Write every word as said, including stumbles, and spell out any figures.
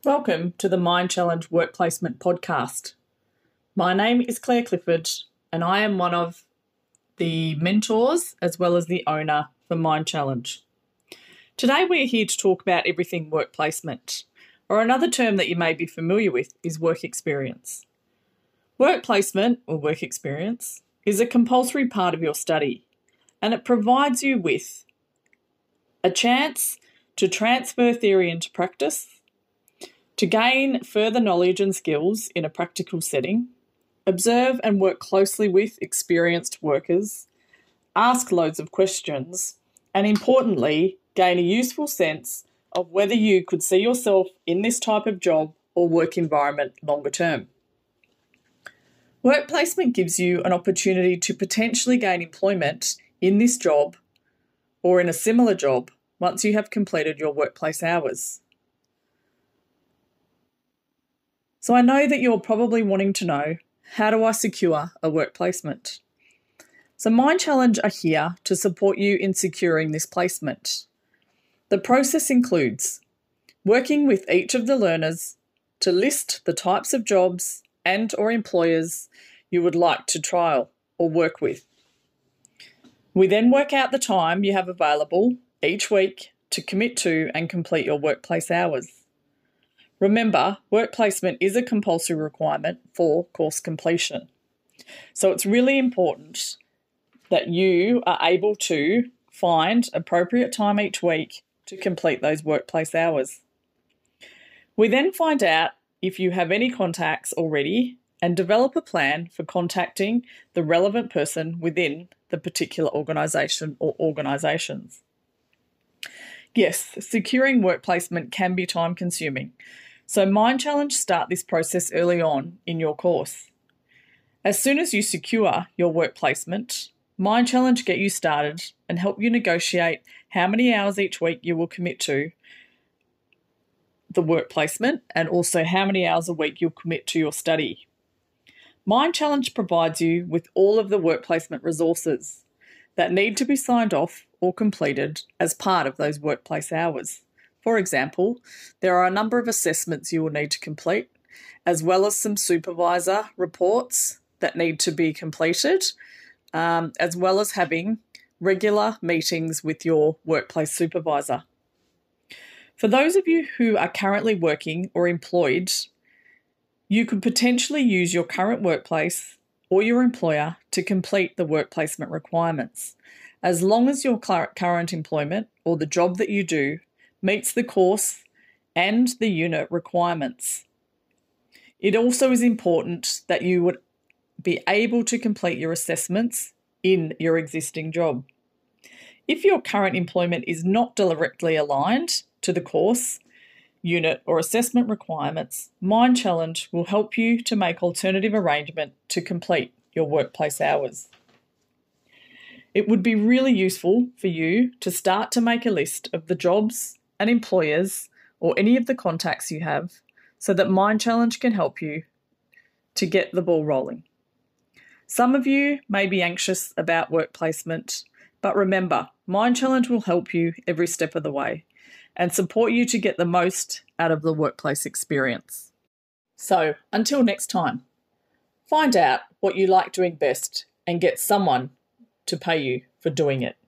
Welcome to the Mind Challenge Work Placement Podcast. My name is Claire Clifford and I am one of the mentors as well as the owner for Mind Challenge. Today we are here to talk about everything work placement, or another term that you may be familiar with is work experience. Work placement, or work experience, is a compulsory part of your study, and it provides you with a chance to transfer theory into practice, to gain further knowledge and skills in a practical setting, observe and work closely with experienced workers, ask loads of questions, and importantly, gain a useful sense of whether you could see yourself in this type of job or work environment longer term. Work placement gives you an opportunity to potentially gain employment in this job or in a similar job once you have completed your workplace hours. So I know that you're probably wanting to know, how do I secure a work placement? So Mind Challenge are here to support you in securing this placement. The process includes working with each of the learners to list the types of jobs and or employers you would like to trial or work with. We then work out the time you have available each week to commit to and complete your workplace hours. Remember, work placement is a compulsory requirement for course completion. So it's really important that you are able to find appropriate time each week to complete those workplace hours. We then find out if you have any contacts already and develop a plan for contacting the relevant person within the particular organisation or organisations. Yes, securing work placement can be time consuming. So Mind Challenge start this process early on in your course. As soon as you secure your work placement, Mind Challenge get you started and help you negotiate how many hours each week you will commit to the work placement and also how many hours a week you'll commit to your study. Mind Challenge provides you with all of the work placement resources that need to be signed off or completed as part of those workplace hours. For example, there are a number of assessments you will need to complete, as well as some supervisor reports that need to be completed, um, as well as having regular meetings with your workplace supervisor. For those of you who are currently working or employed, you could potentially use your current workplace or your employer to complete the work placement requirements, as long as your current employment or the job that you do meets the course and the unit requirements. It also is important that you would be able to complete your assessments in your existing job. If your current employment is not directly aligned to the course, unit or assessment requirements, Mind Challenge will help you to make alternative arrangement to complete your workplace hours. It would be really useful for you to start to make a list of the jobs and employers or any of the contacts you have so that Mind Challenge can help you to get the ball rolling. Some of you may be anxious about work placement, but remember, Mind Challenge will help you every step of the way and support you to get the most out of the workplace experience. So, until next time, find out what you like doing best and get someone to pay you for doing it.